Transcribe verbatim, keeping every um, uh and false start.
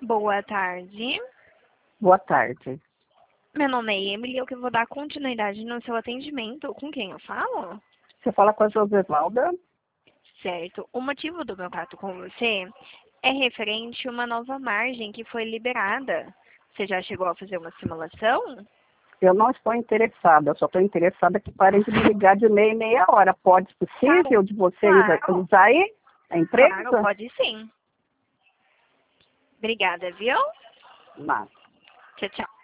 Boa tarde. Boa tarde. Meu nome é Emily, eu que vou dar continuidade no seu atendimento. Com quem eu falo? Você fala com a Josevalda? Certo. O motivo do meu contato com você é referente a uma nova margem que foi liberada. Você já chegou a fazer uma simulação? Eu não estou interessada, eu só estou interessada que parem de me ligar de meia em meia hora. Pode, possível, Claro. de vocês Claro. usar aí a empresa? Claro, pode sim. Obrigada, viu? Não. Tchau, tchau.